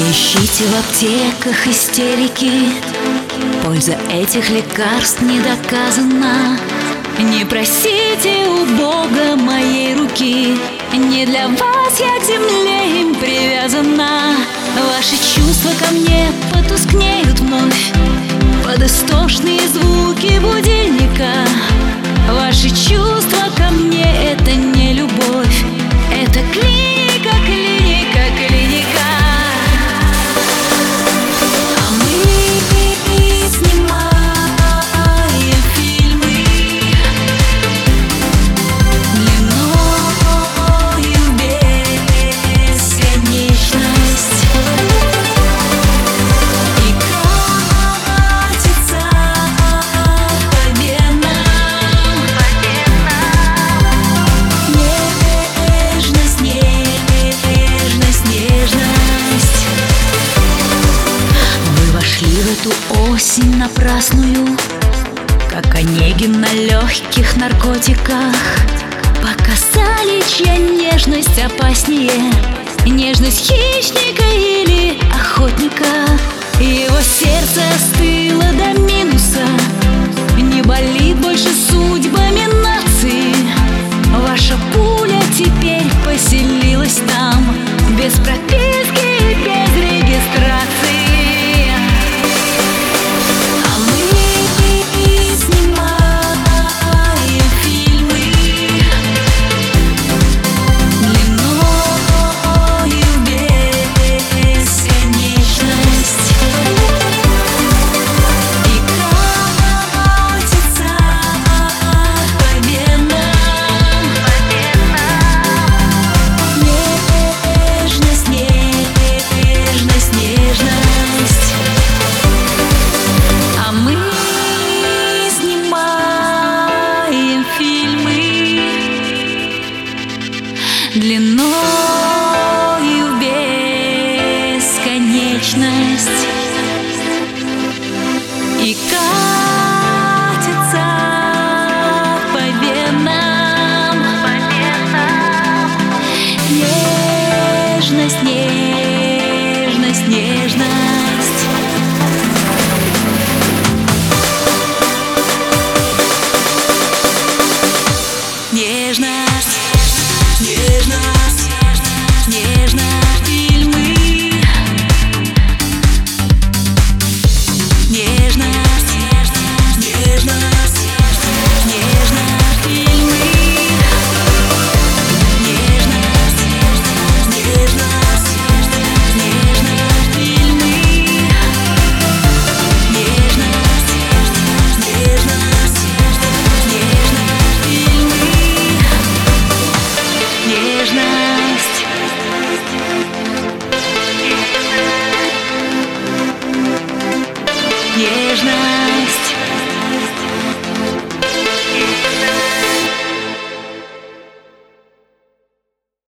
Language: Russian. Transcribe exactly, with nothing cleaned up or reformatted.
ищите в аптеках истерики, польза этих лекарств не доказана. Не просите у Бога моей руки, не для вас я к земле им привязана. Ваши чувства ко мне потускнеют вновь под истошные звуки будильника. Ваши чувства ко мне — это не любовь, это клиника, клиника, клиника. А мы снимаем фильмы длиною в бесконечность, и катится по венам нежность, нежность, нежность. Вы вошли в эту осень напрасную, как Онегин на легких наркотиках. Показали, чья нежность опаснее, нежность хищника или охотника. Его сердце остыло до минуса, не болит больше судьбами нации. Ваша пуля теперь поселилась там, без прописки и без регистрации. А мы снимаем фильмы длиною в бесконечность, и катится по венам нежность, нежность, нежность. А мы снимаем фильмы длиною в бесконечность, и катится по венам нежность, нежность, нежность. Нежность, нежность, нежность, фильмы. Нежность, нежность, нежность, фильмы. Нежность, нежность, нежность, фильмы. Нежность, нежность, нежность, фильмы. Нежность. Нежность.